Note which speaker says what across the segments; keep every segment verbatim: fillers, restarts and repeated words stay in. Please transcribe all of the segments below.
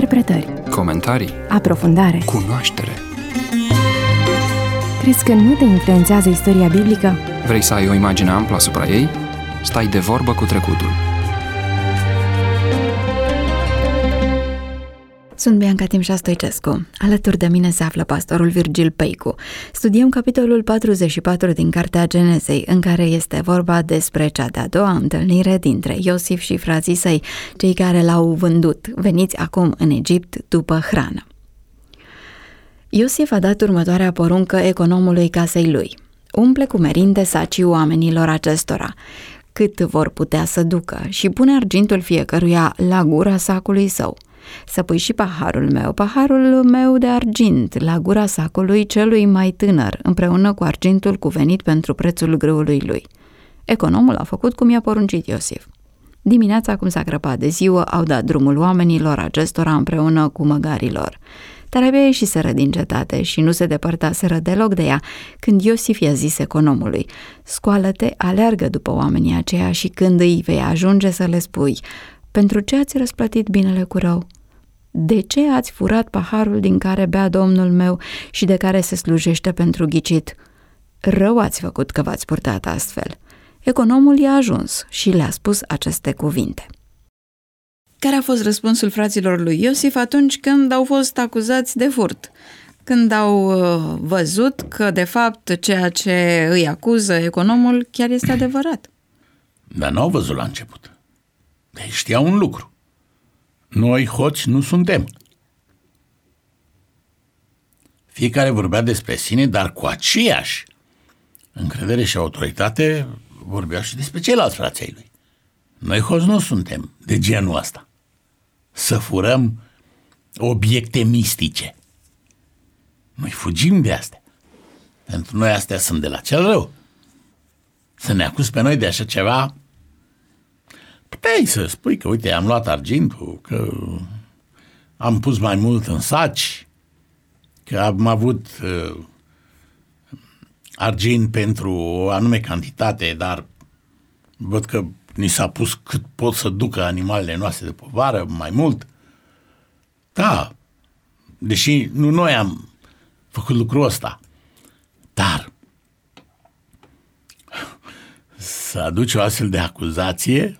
Speaker 1: Interpretări,
Speaker 2: comentarii,
Speaker 1: aprofundare,
Speaker 2: cunoaștere.
Speaker 1: Crezi că nu te influențează istoria biblică?
Speaker 2: Vrei să ai o imagine amplă asupra ei? Stai de vorbă cu trecutul.
Speaker 3: Sunt Bianca Timșa Stoicescu. Alături de mine se află pastorul Virgil Peicu. Studiem capitolul patruzeci și patru din Cartea Genesei, în care este vorba despre cea de-a doua întâlnire dintre Iosif și frații săi, cei care l-au vândut, veniți acum în Egipt după hrană. Iosif a dat următoarea poruncă economului casei lui: umple cu merinde sacii oamenilor acestora, cât vor putea să ducă, și pune argintul fiecăruia la gura sacului său. Să pui și paharul meu, paharul meu de argint, la gura sacului celui mai tânăr, împreună cu argintul cuvenit pentru prețul grâului lui. Economul a făcut cum i-a poruncit Iosif. Dimineața, cum s-a crăpat de ziua, au dat drumul oamenilor acestora împreună cu măgarilor. Dar abia ieșiseră din cetate și nu se depărtaseră deloc de ea, când Iosif i-a zis economului: scoală-te, aleargă după oamenii aceia și când îi vei ajunge să le spui: pentru ce ați răsplătit binele cu rău? De ce ați furat paharul din care bea Domnul meu și de care se slujește pentru ghicit? Rău ați făcut că v-ați purtat astfel. Economul i-a ajuns și le-a spus aceste cuvinte. Care a fost răspunsul fraților lui Iosif atunci când au fost acuzați de furt? Când au uh, văzut că, de fapt, ceea ce îi acuză economul chiar este adevărat?
Speaker 4: Dar n-au văzut la început. Deci știau un lucru: noi hoți nu suntem. Fiecare vorbea despre sine, dar cu aceeași încredere și autoritate vorbeau și despre ceilalți frații ai lui. Noi hoți nu suntem de genul ăsta, să furăm obiecte mistice. Noi fugim de astea. Pentru noi astea sunt de la cel rău. Să ne acuzi pe noi de așa ceva, puteai să spui că, uite, am luat argintul, că am pus mai mult în saci, că am avut uh, argint pentru o anume cantitate, dar văd că ni s-a pus cât pot să ducă animalele noastre de povară, mai mult. Da, deși nu noi am făcut lucrul ăsta, dar să aduci o astfel de acuzație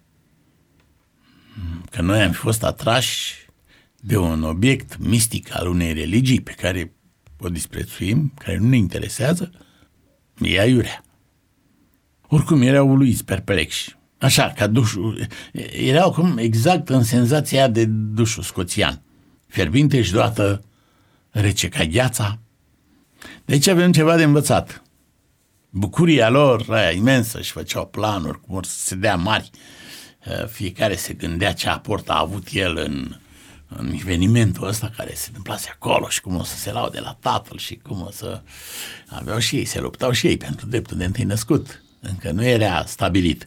Speaker 4: că noi am fost atrași de un obiect mistic al unei religii pe care o disprețuim, care nu ne interesează, e aiurea. Oricum erau uluiți, perplexi, așa, ca dușul, erau cum exact în senzația de dușul scoțian, fierbinte și deodată rece ca gheața. De aici avem ceva de învățat. Bucuria lor, aia imensă, și făceau planuri, cum or să se dea mari. Fiecare se gândea ce aport a avut el în, în evenimentul ăsta care se întâmplase acolo și cum o să se laude la tatăl și cum o să aveau și ei, se luptau și ei pentru dreptul de întâi născut. Încă nu era stabilit.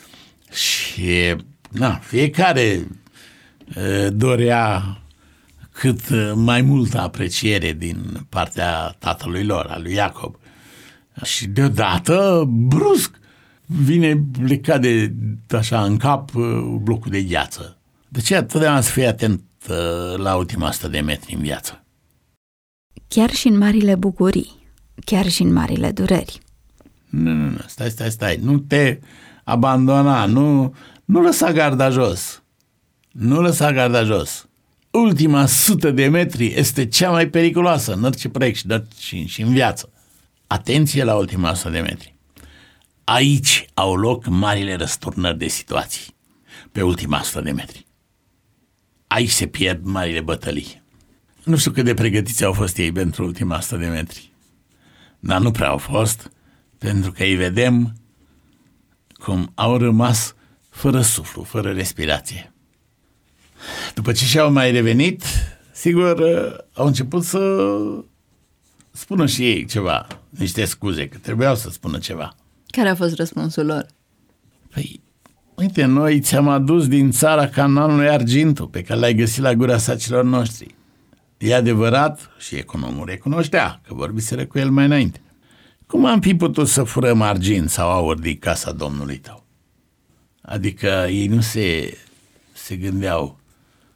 Speaker 4: Și na, fiecare uh, dorea cât mai multă apreciere din partea tatălui lor, al lui Iacob. Și deodată, brusc, vine, le cade așa în cap blocul de gheață. De ce totdeauna să fii atent la ultima sută de metri în viață?
Speaker 3: Chiar și în marile bucurii, chiar și în marile dureri.
Speaker 4: Nu, nu, nu, stai, stai, stai, nu te abandona, nu, nu lăsa garda jos, nu lăsa garda jos. Ultima sută de metri este cea mai periculoasă în orice proiect și, și, și în viață. Atenție la ultima sută de metri. Aici au loc marile răsturnări de situații, pe ultima sută de metri. Aici se pierd marile bătălii. Nu știu cât de pregătiți au fost ei pentru ultima sută de metri, dar nu prea au fost, pentru că îi vedem cum au rămas fără suflu, fără respirație. După ce și-au mai revenit, sigur, au început să spună și ei ceva, niște scuze, că trebuiau să spună ceva.
Speaker 3: Care a fost răspunsul lor?
Speaker 4: Păi, uite, noi ți-am adus din țara Canaanului argintul pe care l-ai găsit la gura sacilor noștri. E adevărat, și economul recunoștea că vorbiseră cu el mai înainte. Cum am fi putut să furăm argint sau aur din casa Domnului tău? Adică ei nu se, se gândeau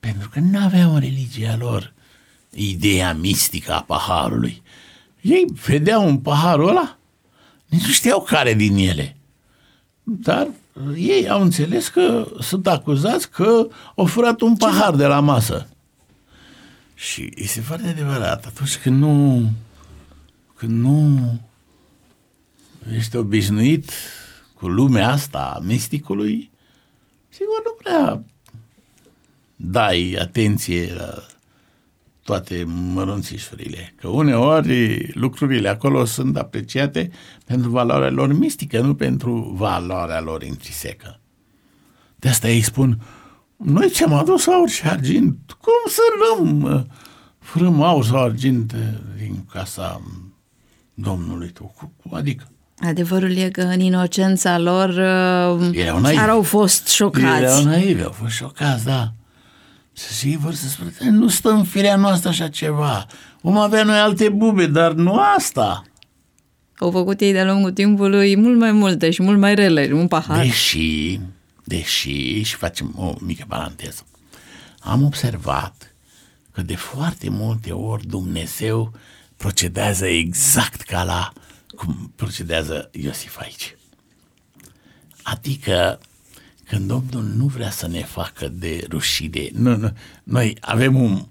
Speaker 4: Pentru că nu aveau în religia lor ideea mistică a paharului. Ei vedeau un paharul ăla, nici nu știau care din ele. Dar ei au înțeles că sunt acuzați că au furat un pahar de la masă. Și este foarte adevărat, atunci când nu, când nu ești obișnuit cu lumea asta a misticului, sigur nu prea dai atenție la toate mărunțișurile, că uneori lucrurile acolo sunt apreciate pentru valoarea lor mistică, nu pentru valoarea lor intrinsecă. De asta ei spun, noi ți-am adus aur și argint, cum să luăm frâm aur sau argint din casa Domnului tău? Adică?
Speaker 3: Adevărul e că în inocența lor chiar au fost șocați.
Speaker 4: Erau naivi, au fost șocați, da. Și vor să spună, nu stă în firea noastră așa ceva. Vom avea noi alte bube, dar nu asta.
Speaker 3: Au făcut ei de-a lungul timpului mult mai multe și mult mai rele, un pahar.
Speaker 4: Deși, deși, și facem o mică paranteză, am observat că de foarte multe ori Dumnezeu procedează exact ca la cum procedează Iosif aici. Adică când Domnul nu vrea să ne facă de rușine, nu, nu, noi avem un,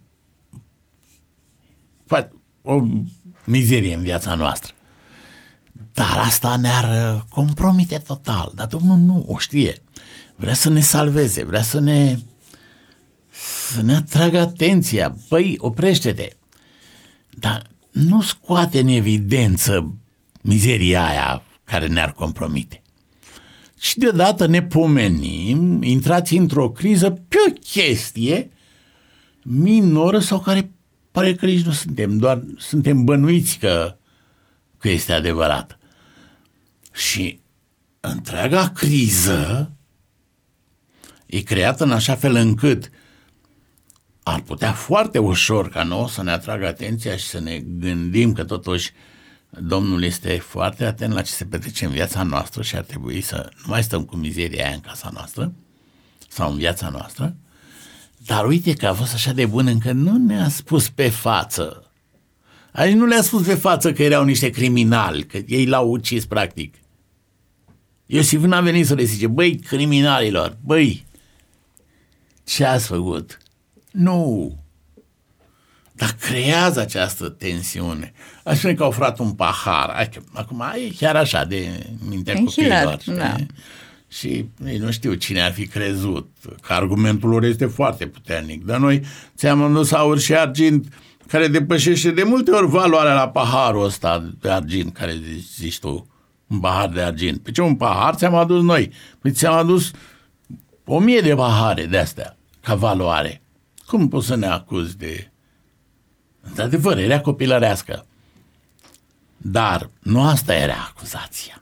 Speaker 4: o mizerie în viața noastră, dar asta ne-ar compromite total, dar Domnul nu o știe, vrea să ne salveze, vrea să ne să ne atragă atenția, băi, oprește-te, dar nu scoate în evidență mizeria aia care ne-ar compromite. Și deodată ne pomenim, intrați într-o criză pe o chestie minoră sau care pare că nici nu suntem, doar suntem bănuiți că, că este adevărat. Și întreaga criză e creată în așa fel încât ar putea foarte ușor ca nouă să ne atragă atenția și să ne gândim că totuși Domnul este foarte atent la ce se petrece în viața noastră și ar trebui să nu mai stăm cu mizeria aia în casa noastră sau în viața noastră, dar uite că a fost așa de bun încât nu ne-a spus pe față. Aici nu le-a spus pe față că erau niște criminali, că ei l-au ucis practic. Iosif n-a venit să le zice, băi, criminalilor, băi, ce ați făcut? Nu. Dar creează această tensiune. Aș spune că au furat un pahar. Acum e chiar așa de mintea copiilor. Da. Și ei nu știu cine ar fi crezut că argumentul lor este foarte puternic. Dar noi ți-am adus aur și argint care depășește de multe ori valoarea la paharul ăsta de argint care zici tu, un pahar de argint. Pe ce un pahar ți-am adus noi? Păi ți-am adus o mie de pahare de astea ca valoare. Cum poți să ne acuzi de... Într-adevăr, era copilărească. Dar nu asta era acuzația.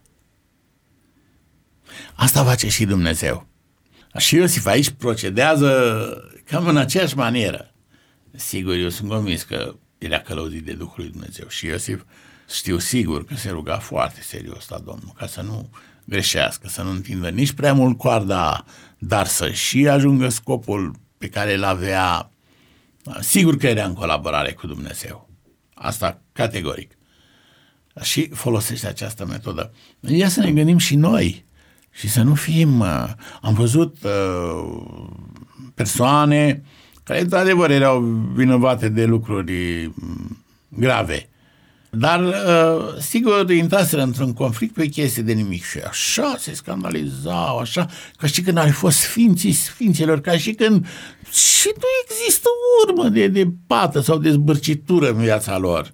Speaker 4: Asta face și Dumnezeu. Și Iosif aici procedează cam în aceeași manieră. Sigur, eu sunt convins că era călăuzit de Duhul lui Dumnezeu. Și Iosif știu sigur că se ruga foarte serios la Domnul, ca să nu greșească, să nu întindă nici prea mult coarda, dar să și ajungă scopul pe care îl avea. Sigur că era în colaborare cu Dumnezeu. Asta categoric. Și folosește această metodă. Ia să ne gândim și noi și să nu fim... Am văzut uh, persoane care, într-adevăr, erau vinovate de lucruri grave. Dar, uh, sigur, intraseră într-un conflict pe chestii de nimic și așa se scandalizau, așa, ca și când ar fi fost sfinții sfinților, ca și când și nu există urmă de, de pată sau de zbârcitură în viața lor.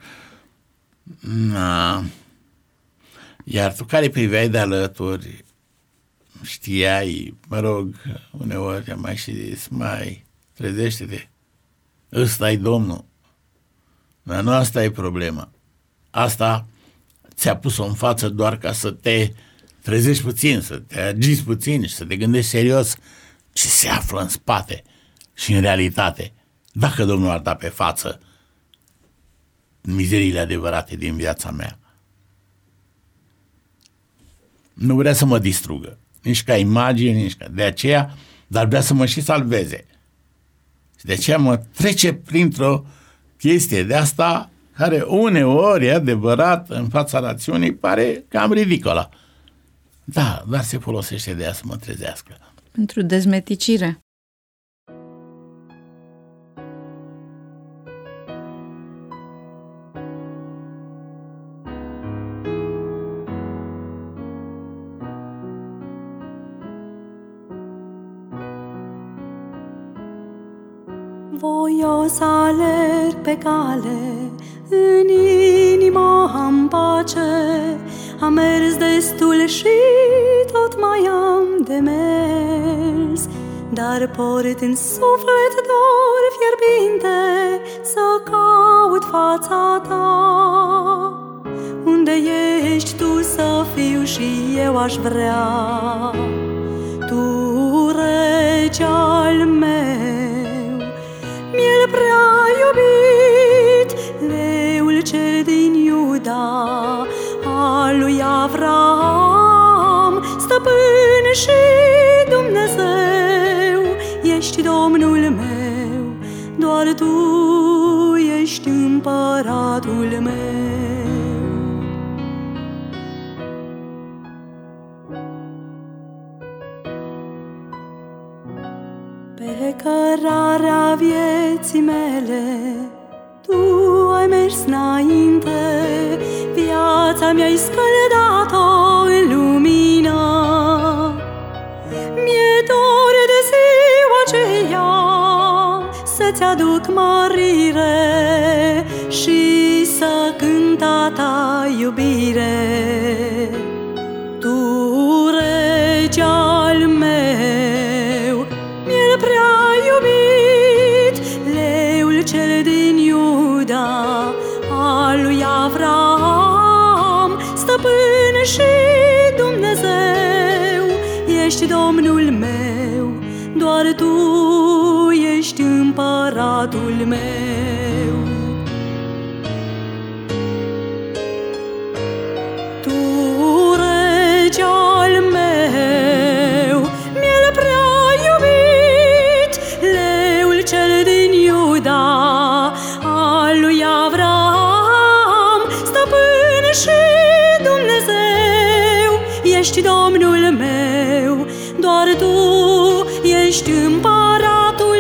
Speaker 4: Na. Iar tu care priveai de alături, știai, mă rog, uneori am mai și zis, mai, trezește-te, ăsta e Domnul, dar nu asta e problema. Asta ți-a pus-o în față doar ca să te trezești puțin, să te agiți puțin și să te gândești serios ce se află în spate și în realitate. Dacă Domnul ar da pe față mizeriile adevărate din viața mea, nu vrea să mă distrugă, nici ca imagine, nici ca... De aceea, dar vrea să mă și salveze. Și de aceea mă trece printr-o chestie de asta care uneori, e adevărat, în fața rațiunii pare cam ridicolă. Da, dar se folosește de ea să mă trezească.
Speaker 3: Pentru dezmeticire.
Speaker 5: Voios alerg pe cale, în inima am pace, am mers destul și tot mai am de mers, dar port în suflet dor fierbinte să caut fața ta. Unde ești tu să fiu și eu aș vrea, tu rege al meu, miel prea iubit, leul cel din Iuda, al lui Avram, stăpân și Dumnezeu, ești Domnul meu, doar tu ești împăratul meu. Pe cărarea vieții mele tu ai mers înainte, viața mi-ai scăldat-o în lumină. Mi-e dor de ziua aceea să-ți aduc mărire și să cânt a ta iubire. Tu, rege al meu, miel prea iubit, leul cel din Iuda, al lui Avram, stăpân și Dumnezeu, ești Domnul meu, doar tu ești împăratul meu. Tu, rege al meu, miel prea iubit, leul cel din Iuda, al lui Avram, stăpân și Dumnezeu, ești Domnul meu, doar tu ești împăratul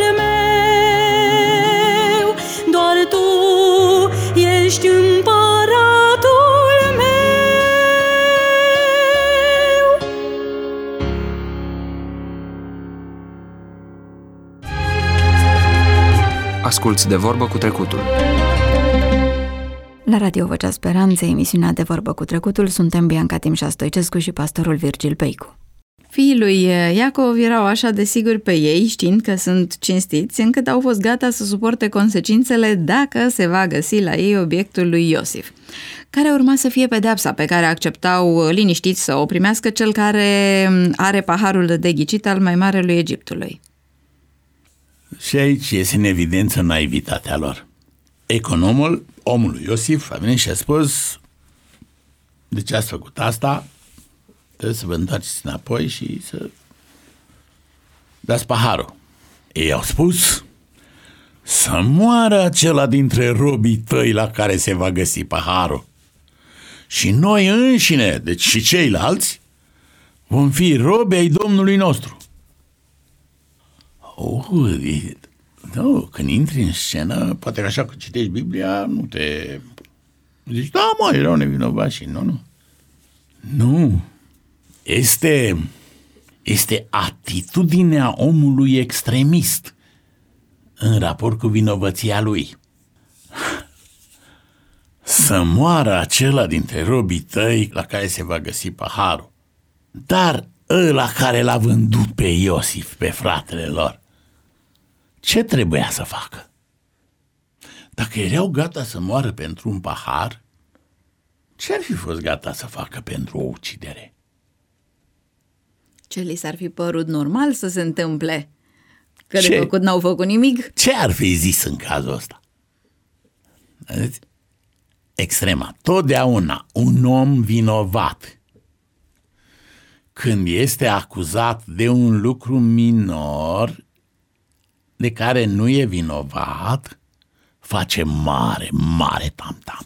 Speaker 5: meu, doar tu ești împăratul meu.
Speaker 2: Asculți De Vorbă cu Trecutul.
Speaker 3: La Radio Vocea Speranței, emisiunea De Vorbă cu Trecutul, suntem Bianca Timșa Stoicescu și pastorul Virgil Peicu. Fiii lui Iacov erau așa de siguri pe ei, știind că sunt cinstiți, încât au fost gata să suporte consecințele dacă se va găsi la ei obiectul lui Iosif. Care urma să fie pedeapsa pe care acceptau liniștiți să o primească cel care are paharul de ghicit al mai marelui Egiptului?
Speaker 4: Și aici iese în evidență naivitatea lor. Economul omului Iosif a venit și a spus: de ce ați făcut asta? Trebuie să vă întoarceți înapoi și să dați paharul. Ei au spus: să moară acela dintre robii tăi la care se va găsi paharul. Și noi înșine, deci și ceilalți, vom fi robi ai Domnului nostru. Oh, e, nu, când intri în scenă, poate că așa că citești Biblia, nu te... Zici, da, mă, erau nevinovați și nu, nu. Nu. Este, este atitudinea omului extremist în raport cu vinovăția lui. Să moară acela dintre robii tăi la care se va găsi paharul. Dar ăla care l-a vândut pe Iosif, pe fratele lor, ce trebuia să facă? Dacă erau gata să moară pentru un pahar, ce ar fi fost gata să facă pentru o ucidere?
Speaker 3: Ce li s-ar fi părut normal să se întâmple? Că
Speaker 4: Ce?
Speaker 3: de făcut n-au făcut nimic?
Speaker 4: Ce ar fi zis în cazul ăsta? Vedeți? Extrema. Totdeauna un om vinovat, când este acuzat de un lucru minor, de care nu e vinovat face mare, mare tam-tam.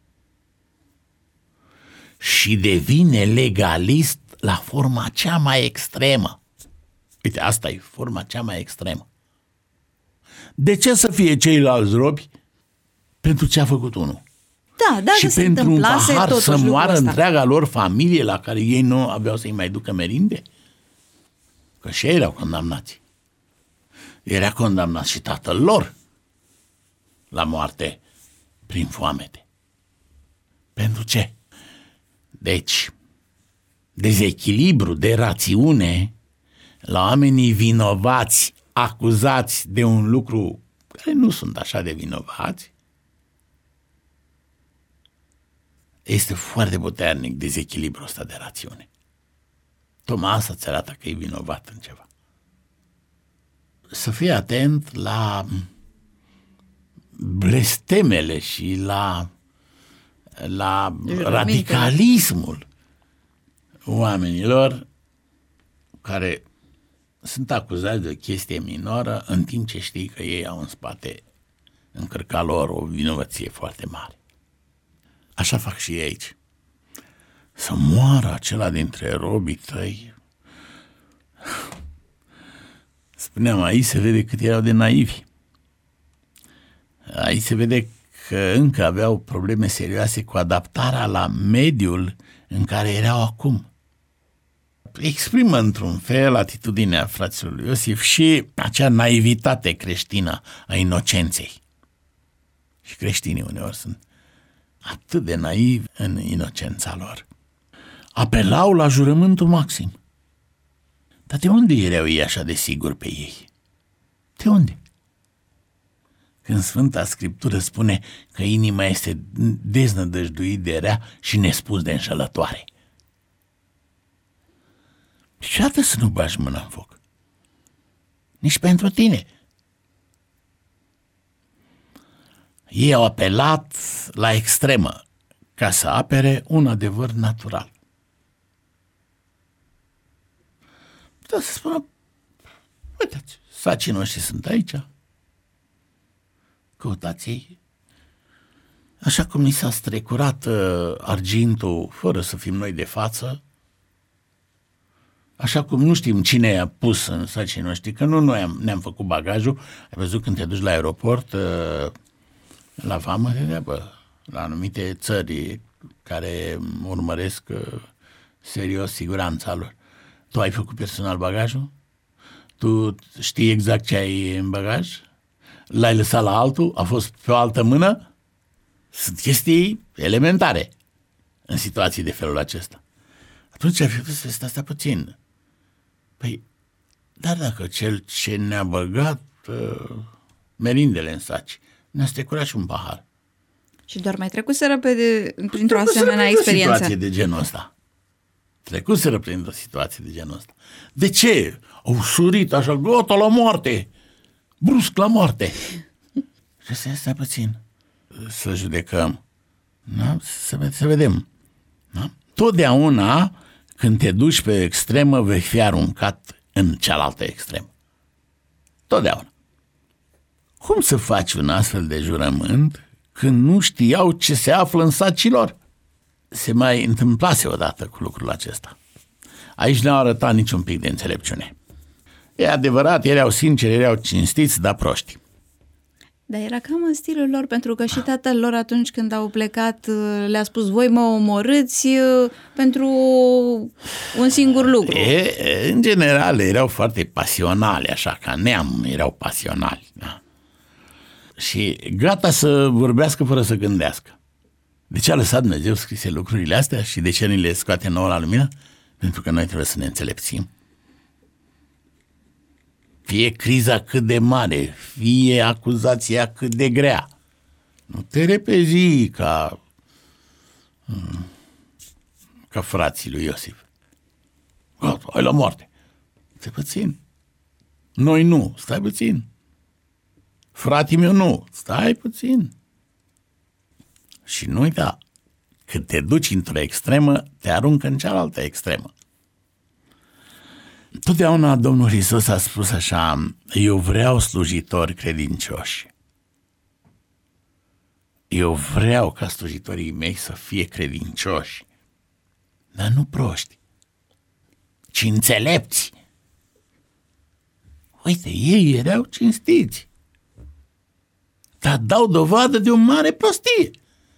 Speaker 4: Și devine legalist la forma cea mai extremă. Uite, asta e forma cea mai extremă. De ce să fie ceilalți robi pentru ce a făcut unul?
Speaker 3: Da, dacă
Speaker 4: și
Speaker 3: se
Speaker 4: pentru un pahar să moară
Speaker 3: ăsta.
Speaker 4: întreaga lor familie la care ei nu aveau să-i mai ducă merinde? Că și ei erau condamnați. Era condamnat și tatăl lor la moarte prin foamete. Pentru ce? Deci, dezechilibru de rațiune la oamenii vinovați, acuzați de un lucru care nu sunt așa de vinovați, este foarte puternic dezechilibrul ăsta de rațiune. Tocmai asta îți arată că e vinovat în ceva. Să fii atent la blestemele și la, la radicalismul oamenilor care sunt acuzați de o chestie minoră în timp ce știi că ei au în spate, în cărca lor, o vinovăție foarte mare. Așa fac și ei aici. Să moară acela dintre robii tăi. Spuneam, aici se vede cât erau de naivi. Aici se vede că încă aveau probleme serioase cu adaptarea la mediul în care erau acum. Exprimă într-un fel atitudinea fraților lui Iosif și acea naivitate creștină a inocenței. Și creștinii uneori sunt atât de naivi în inocența lor. Apelau la jurământul maxim. Dar de unde erau ei așa de siguri pe ei? De unde? Când Sfânta Scriptură spune că inima este deznădăjduit de rea și nespus de înșelătoare. Niciodată să nu bagi mâna în foc. Nici pentru tine. Ei au apelat la extremă ca să apere un adevăr natural. Putea să spună, uitați, sacii noștri sunt aici, căutați-i. Așa cum ni s-a strecurat uh, argintul fără să fim noi de față, așa cum nu știm cine a pus în sacii noștri, că nu noi am, ne-am făcut bagajul. Ai văzut când te duci la aeroport, uh, la vamă, te întreabă, la anumite țări care urmăresc uh, serios siguranța lor. Tu ai făcut personal bagajul? Tu știi exact ce ai în bagaj? L-ai lăsat la altul? A fost pe o altă mână? Sunt chestii elementare în situații de felul acesta. Atunci ai făcut să stai puțin. Păi, dar dacă cel ce ne-a băgat uh, merindele în saci ne-a strecurat și un pahar.
Speaker 3: Și doar mai trecuseră pe de, printr-o asemenea experiență.
Speaker 4: Situație de genul ăsta. Trecuseră printr-o situație de genul ăsta. De ce? Au surit așa, gata, la moarte. Brusc la moarte. Și să stai puțin. Să judecăm. Da? Să, să vedem. Da? Totdeauna când te duci pe extremă vei fi aruncat în cealaltă extremă. Totdeauna. Cum să faci un astfel de jurământ când nu știau ce se află în sacii lor? Se mai întâmplase odată cu lucrul acesta. Aici n-au arătat niciun pic de înțelepciune. E adevărat, erau sinceri, erau cinstiți, dar proști.
Speaker 3: Dar era cam în stilul lor, pentru că și tatăl lor atunci când au plecat le-a spus, voi mă omorâți pentru un singur lucru.
Speaker 4: E, în general erau foarte pasionali, așa, ca neam erau pasionali. Da? Și gata să vorbească fără să gândească. De ce a lăsat Dumnezeu scrise lucrurile astea și de ce ni le scoate nouă la lumină? Pentru că noi trebuie să ne înțelepțim. Fie criza cât de mare, fie acuzația cât de grea, nu te repezi ca ca frații lui Iosif. Gata, hai la moarte. Stai puțin. Noi nu, stai puțin. Fratii meu nu, stai puțin. Și nu uita, când te duci într-o extremă, te aruncă în cealaltă extremă. Totdeauna Domnul Hristos a spus așa: eu vreau slujitori credincioși. Eu vreau ca slujitorii mei să fie credincioși, dar nu proști, ci înțelepți. Uite, ei erau cinstiți, dar dau dovadă de o mare prostie.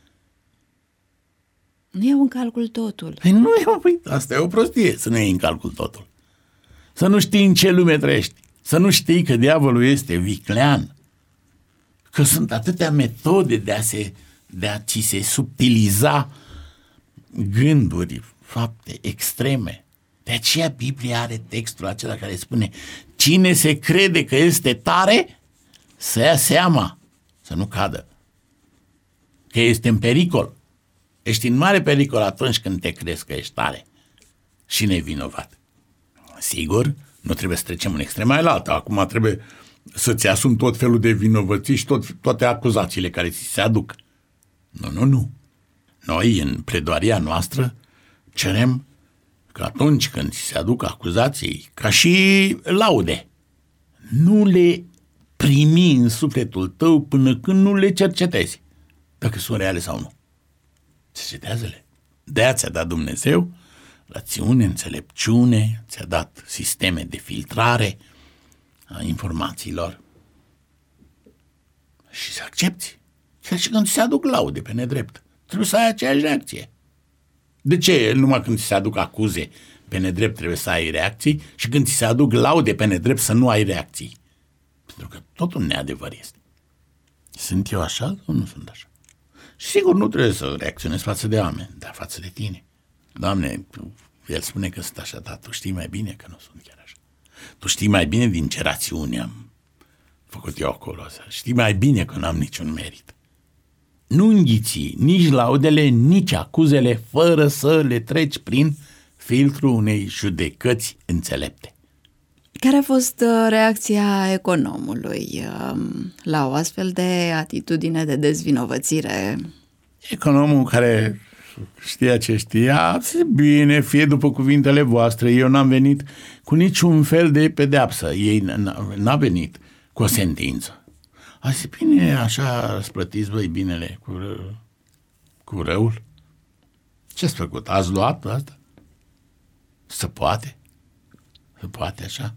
Speaker 3: Nu iau în calcul totul.
Speaker 4: Păi nu e, păi, asta e o prostie, să nu iei în calcul totul. Să nu știi în ce lume trăiești, să nu știi că diavolul este viclean, că sunt atâtea metode de a, se, de a ți se subtiliza gânduri, fapte extreme. De aceea Biblia are textul acela care spune: cine se crede că este tare, să ia seama, să nu cadă, că este în pericol. Ești în mare pericol atunci când te crezi că ești tare și nevinovat. Sigur, nu trebuie să trecem în extrema alaltă. Acum trebuie să-ți asumi tot felul de vinovății și tot, toate acuzațiile care ți se aduc. Nu, nu, nu. Noi, în pledoaria noastră, cerem că atunci când ți se aduc acuzații, ca și laude, nu le primi în sufletul tău până când nu le cercetezi, dacă sunt reale sau nu. Cercetează-le. De-aia ți-a dat Dumnezeu rațiune, înțelepciune, ți-a dat sisteme de filtrare a informațiilor și să accepti. Chiar și când ți se aduc laude pe nedrept, trebuie să ai aceeași reacție. De ce numai când ți se aduc acuze pe nedrept trebuie să ai reacții și când ți se aduc laude pe nedrept să nu ai reacții? Pentru că totul neadevăr este. Sunt eu așa sau nu sunt așa? Și sigur nu trebuie să reacționezi față de oameni, dar față de tine. Doamne, el spune că sunt așa, dar tu știi mai bine că nu sunt chiar așa. Tu știi mai bine din ce rațiune am făcut eu acolo. Știi mai bine că n-am niciun merit. Nu înghiți nici laudele, nici acuzele fără să le treci prin filtrul unei judecăți înțelepte.
Speaker 3: Care a fost reacția economului la o astfel de atitudine de dezvinovățire?
Speaker 4: Economul care știa ce știa, zice: bine, fie după cuvintele voastre, eu n-am venit cu niciun fel de pedeapsă. Ei n-a venit cu o sentință. A zis: bine, așa răsplătiți voi binele cu, ră... cu răul. Ce-ați făcut? Ați luat asta? Se poate? Se poate așa?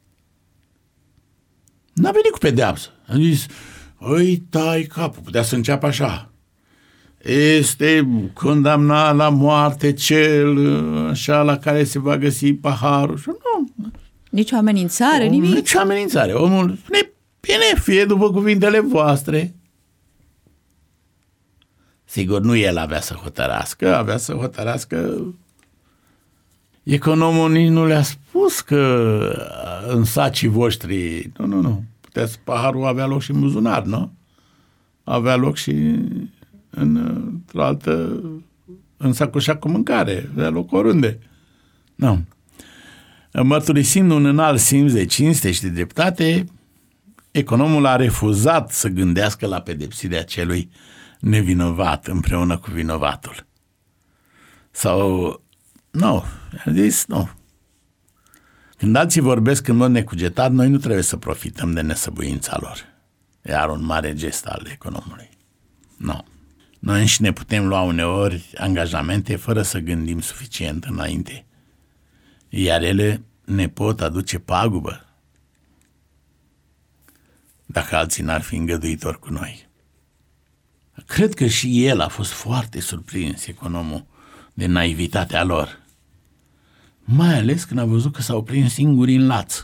Speaker 4: N-a venit cu pedeapsă. A zis: îi tai capul. Putea să înceapă așa: este condamnat la moarte cel așa la care se va găsi paharul. Și nu.
Speaker 3: Nici o amenințare,
Speaker 4: Om,
Speaker 3: nimic?
Speaker 4: Nici o amenințare. Omul spune: bine, fie după cuvintele voastre. Sigur, nu el avea să hotărască, avea să hotărască. Economul nici nu le-a spus că în sacii voștri, nu, nu, nu, puteți, paharul avea loc și în buzunar, nu? Avea loc și în, într-o altă, în sacoșa cu mâncare, avea loc oriunde. Nu. Mărturisind un înalt simț de cinste și de dreptate, economul a refuzat să gândească la pedepsirea celui nevinovat împreună cu vinovatul. Sau, nu, a zis nu. Când alții vorbesc în mod necugetat, noi nu trebuie să profităm de nesăbuința lor. Iar un mare gest al economului. Nu. Noi și ne putem lua uneori angajamente fără să gândim suficient înainte. Iar ele ne pot aduce pagubă dacă alții n-ar fi îngăduitori cu noi. Cred că și el a fost foarte surprins, economul, de naivitatea lor. Mai ales când a văzut că s-au prins singuri în laț.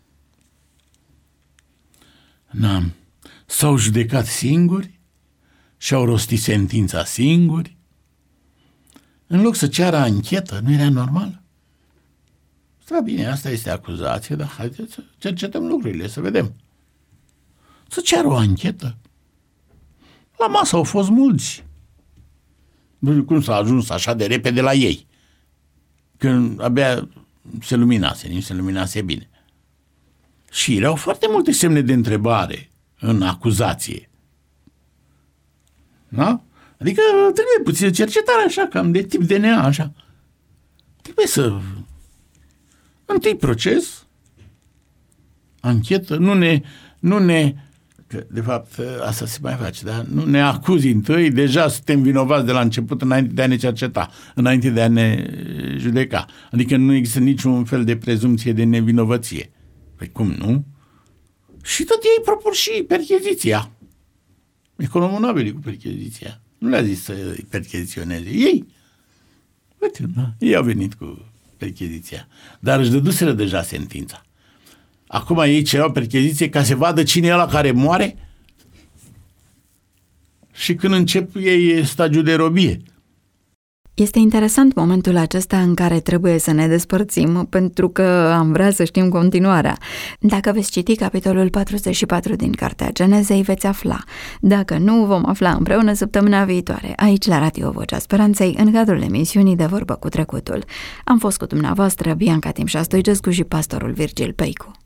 Speaker 4: N-am. S-au judecat singuri și-au rostit sentința singuri. În loc să ceară anchetă, nu era normal? Sta bine, asta este acuzație, dar haideți să cercetăm lucrurile, să vedem. Să ceară o anchetă. La masă au fost mulți. Cum s-a ajuns așa de repede la ei? Când abia se luminase, nici se luminase bine. Și erau foarte multe semne de întrebare în acuzație. Da? Adică trebuie puțin cercetare așa, cam de tip D N A, așa. Trebuie să... Întâi proces, anchetă, nu ne, nu ne, că de fapt asta se mai face, da? Nu ne acuzi întâi, deja suntem vinovați de la început înainte de a ne cerceta, înainte de a ne judeca. Adică nu există niciun fel de prezumție de nevinovăție. Păi cum nu? Și tot ei propun și percheziția. Economul nu a venit cu percheziția. Nu le-a zis să percheziționeze. Ei, uite, da, ei au venit cu percheziția. Dar își dăduseră deja sentința. Acum ei cereau percheziție ca să vadă cine e ăla care moare și când încep ei stagiul de robie.
Speaker 3: Este interesant momentul acesta în care trebuie să ne despărțim, pentru că am vrea să știm continuarea. Dacă veți citi capitolul patruzeci și patru din Cartea Genezei, veți afla. Dacă nu, vom afla împreună săptămâna viitoare, aici la Radio Vocea Speranței, în cadrul emisiunii De Vorbă cu Trecutul. Am fost cu dumneavoastră Bianca Timșa Stoigescu și pastorul Virgil Peicu.